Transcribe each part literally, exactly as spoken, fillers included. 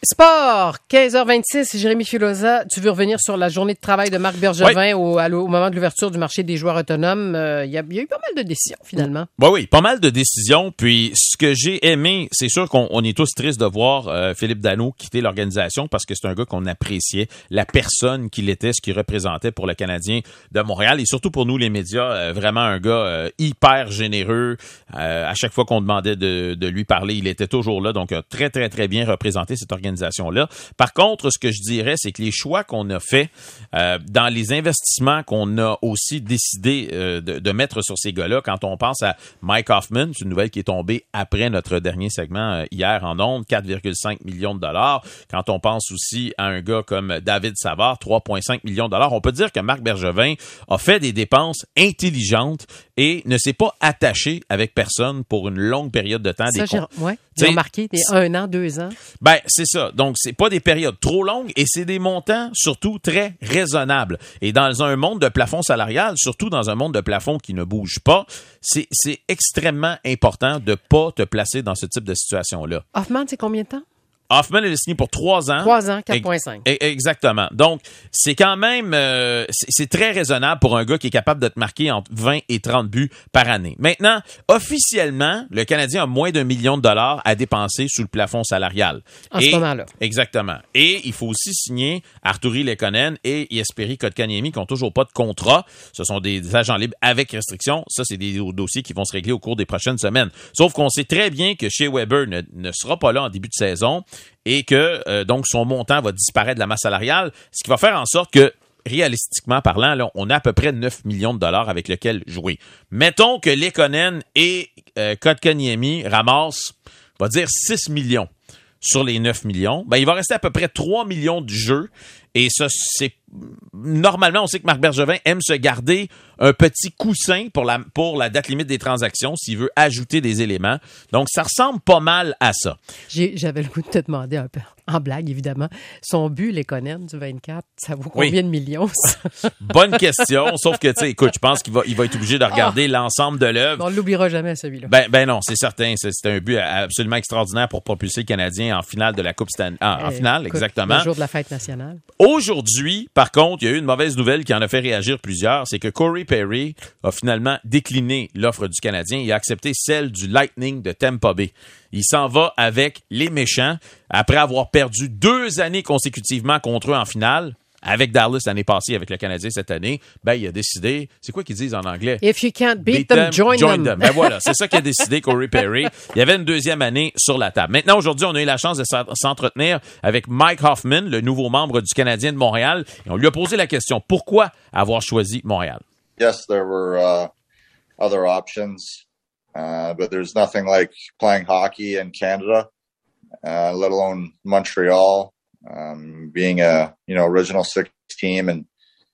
Sport, quinze heures vingt-six, Jérémy Filosa, tu veux revenir sur la journée de travail de Marc Bergevin oui. au, au moment de l'ouverture du marché des joueurs autonomes. Il euh, y, y a eu pas mal de décisions, finalement. Oui, oui, pas mal de décisions. Puis, ce que j'ai aimé, c'est sûr qu'on on est tous tristes de voir euh, Philippe Danault quitter l'organisation parce que c'est un gars qu'on appréciait, la personne qu'il était, ce qu'il représentait pour le Canadien de Montréal et surtout pour nous, les médias, euh, vraiment un gars euh, hyper généreux. Euh, à chaque fois qu'on demandait de, de lui parler, il était toujours là. Donc, a très, très, très bien représenté cette organisation-là. Par contre, ce que je dirais, c'est que les choix qu'on a faits euh, dans les investissements qu'on a aussi décidé euh, de, de mettre sur ces gars-là, quand on pense à Mike Hoffman, c'est une nouvelle qui est tombée après notre dernier segment euh, hier en ondes, quatre virgule cinq millions de dollars. Quand on pense aussi à un gars comme David Savard, trois virgule cinq millions de dollars, on peut dire que Marc Bergevin a fait des dépenses intelligentes et ne s'est pas attaché avec personne pour une longue période de temps. Ça, des j'ai, con- ouais, j'ai remarqué, des un an, deux ans. Ben, c'est ça. Donc, c'est pas des périodes trop longues et c'est des montants surtout très raisonnables. Et dans un monde de plafond salarial, surtout dans un monde de plafond qui ne bouge pas, c'est, c'est extrêmement important de pas te placer dans ce type de situation-là. Hoffman, c'est combien de temps? Hoffman, elle est signé pour trois ans. Trois ans, quatre virgule cinq. E- exactement. Donc, c'est quand même, euh, c'est, c'est très raisonnable pour un gars qui est capable de te marquer entre vingt et trente buts par année. Maintenant, officiellement, le Canadien a moins d'un million de dollars à dépenser sous le plafond salarial. En et, ce moment-là. Exactement. Et il faut aussi signer Arturi Lekonen et Jesperi Kotkaniemi qui n'ont toujours pas de contrat. Ce sont des agents libres avec restriction. Ça, c'est des dossiers qui vont se régler au cours des prochaines semaines. Sauf qu'on sait très bien que Shea Weber ne, ne sera pas là en début de saison et que euh, donc son montant va disparaître de la masse salariale, ce qui va faire en sorte que, réalistiquement parlant, là, on a à peu près neuf millions de dollars avec lesquels jouer. Mettons que Lekonen et euh, Kotkaniemi ramassent, on va dire, six millions sur les neuf millions. Ben, il va rester à peu près trois millions du jeu. Et ça, c'est... Normalement, on sait que Marc Bergevin aime se garder un petit coussin pour la, pour la date limite des transactions s'il veut ajouter des éléments. Donc, ça ressemble pas mal à ça. J'ai, j'avais le goût de te demander un peu, en blague évidemment, son but, Lekonen, du vingt-quatre, ça vaut combien oui. de millions, ça? Bonne question, sauf que, tu sais, écoute, je pense qu'il va, il va être obligé de regarder oh. l'ensemble de l'œuvre. On ne l'oubliera jamais, celui-là. Ben, ben non, c'est certain. C'est, c'est un but absolument extraordinaire pour propulser le Canadien en finale de la Coupe Stanley. En, en finale, écoute, exactement. Le jour de la fête nationale. Aujourd'hui, par contre, il y a eu une mauvaise nouvelle qui en a fait réagir plusieurs. C'est que Corey Perry a finalement décliné l'offre du Canadien et a accepté celle du Lightning de Tampa Bay. Il s'en va avec les méchants après avoir perdu deux années consécutivement contre eux en finale. Avec Dallas l'année passée, avec le Canadien cette année, ben, il a décidé, c'est quoi qu'ils disent en anglais? If you can't beat, beat them, them, join, join them. them. Ben voilà, c'est ça qu'a décidé Corey Perry. Il y avait une deuxième année sur la table. Maintenant, aujourd'hui, on a eu la chance de s'entretenir avec Mike Hoffman, le nouveau membre du Canadien de Montréal, et on lui a posé la question, pourquoi avoir choisi Montréal? Yes, there were uh, other options, uh, but there's nothing like playing hockey in Canada, uh, let alone Montreal. Um, being a, you know, original six team and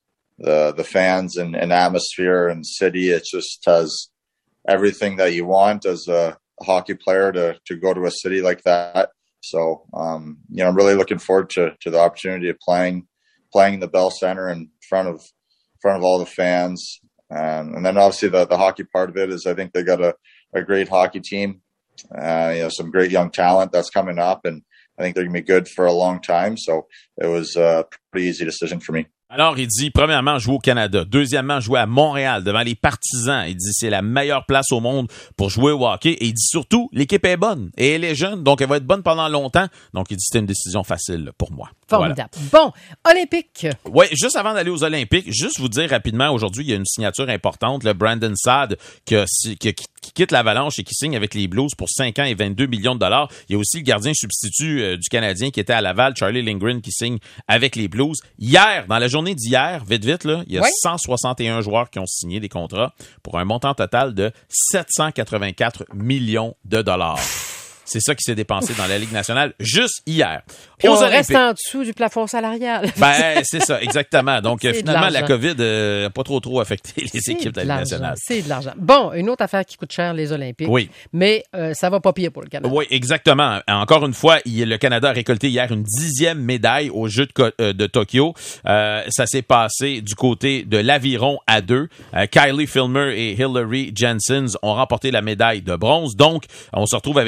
the, the fans and, and atmosphere and city, it just has everything that you want as a hockey player to, to go to a city like that. So, um, you know, I'm really looking forward to, to the opportunity of playing, playing in the Bell Center in front of, in front of all the fans. Um, and then obviously the, the hockey part of it is I think they got a, a great hockey team, uh, you know, some great young talent that's coming up, and I think they're going to be good for a long time. So it was a pretty easy decision for me. Alors, il dit, premièrement, jouer au Canada. Deuxièmement, jouer à Montréal, devant les partisans. Il dit, c'est la meilleure place au monde pour jouer au hockey. Et il dit surtout, l'équipe est bonne. Et elle est jeune, donc elle va être bonne pendant longtemps. Donc, il dit, c'était une décision facile là, pour moi. Formidable. Voilà. Bon, Olympique. Oui, juste avant d'aller aux Olympiques, juste vous dire rapidement, aujourd'hui, il y a une signature importante. Le Brandon Saad, qui, a, qui, qui quitte l'Avalanche et qui signe avec les Blues pour cinq ans et vingt-deux millions de dollars. Il y a aussi le gardien substitut euh, du Canadien qui était à Laval, Charlie Lindgren, qui signe avec les Blues. Hier, dans la journée d'hier, vite, vite, là, il y a oui. cent soixante et un joueurs qui ont signé des contrats pour un montant total de sept cent quatre-vingt-quatre millions de dollars. C'est ça qui s'est dépensé dans la Ligue nationale juste hier. Puis on reste en dessous du plafond salarial. Ben, c'est ça, exactement. Donc, c'est finalement, la COVID n'a euh, pas trop, trop affecté les c'est équipes de la Ligue nationale. C'est de l'argent. Bon, une autre affaire qui coûte cher, les Olympiques. Oui. Mais euh, ça va pas pire pour le Canada. Oui, exactement. Encore une fois, il, le Canada a récolté hier une dixième médaille aux Jeux de, euh, de Tokyo. Euh, ça s'est passé du côté de l'aviron à deux. Euh, Kylie Filmer et Hillary Jensens ont remporté la médaille de bronze. Donc, on se retrouve avec dix médailles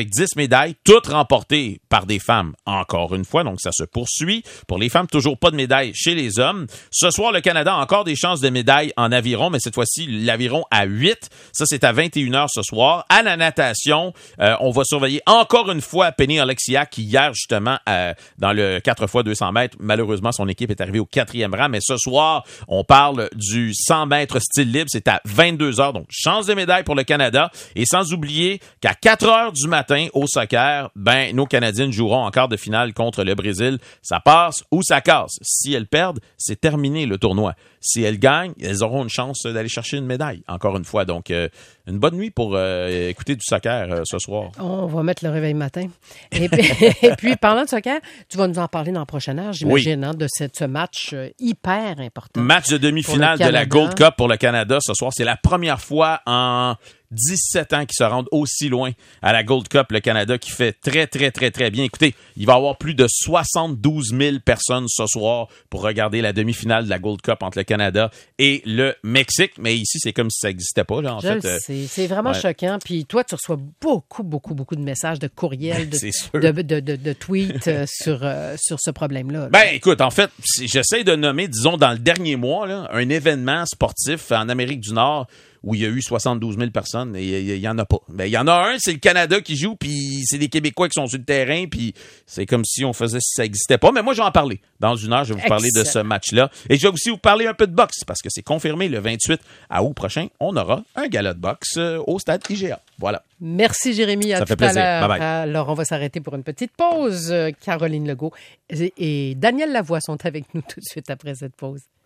médailles, toutes remportées par des femmes, encore une fois. Donc, ça se poursuit. Pour les femmes, toujours pas de médailles chez les hommes. Ce soir, le Canada a encore des chances de médailles en aviron, mais cette fois-ci, l'aviron à huit. Ça, c'est à vingt et une heures ce soir. À la natation, euh, on va surveiller encore une fois Penny Oleksiak, qui hier, justement, euh, dans le quatre fois deux cents mètres, malheureusement, son équipe est arrivée au quatrième rang. Mais ce soir, on parle du cent mètres style libre. C'est à vingt-deux heures. Donc, chance de médaille pour le Canada. Et sans oublier qu'à quatre heures du matin, au soccer, ben, nos Canadiennes joueront en quart de finale contre le Brésil. Ça passe ou ça casse. Si elles perdent, c'est terminé le tournoi. Si elles gagnent, elles auront une chance d'aller chercher une médaille, encore une fois. Donc, euh, une bonne nuit pour euh, écouter du soccer euh, ce soir. On va mettre le réveil matin. Et puis, et puis, parlant de soccer, tu vas nous en parler dans la prochaine heure, j'imagine, oui. hein, de cette, ce match euh, hyper important. Match de demi-finale de la Gold Cup pour le Canada ce soir. C'est la première fois en dix-sept ans qui se rendent aussi loin à la Gold Cup, le Canada, qui fait très, très, très, très bien. Écoutez, il va y avoir plus de soixante-douze mille personnes ce soir pour regarder la demi-finale de la Gold Cup entre le Canada et le Mexique. Mais ici, c'est comme si ça n'existait pas, là, en Je fait. Le euh, sais. C'est vraiment ouais. choquant. Puis toi, tu reçois beaucoup, beaucoup, beaucoup de messages, de courriels, de, c'est sûr. de, de, de, de tweets euh, sur, euh, sur ce problème-là. Là. Ben, écoute, en fait, j'essaie de nommer, disons, dans le dernier mois, là, un événement sportif en Amérique du Nord où il y a eu soixante-douze mille personnes et il y en a pas. Ben, il y en a un, c'est le Canada qui joue, puis c'est des Québécois qui sont sur le terrain, puis c'est comme si on faisait si ça existait pas. Mais moi, je vais en parler. Dans une heure, je vais vous parler Excellent. de ce match-là. Et je vais aussi vous parler un peu de boxe, parce que c'est confirmé, le vingt-huit août prochain, on aura un gala de boxe au stade I G A. Voilà. Merci, Jérémy. À ça tout fait plaisir. À l'heure. Bye bye. Alors, on va s'arrêter pour une petite pause. Caroline Legault et Daniel Lavoie sont avec nous tout de suite après cette pause.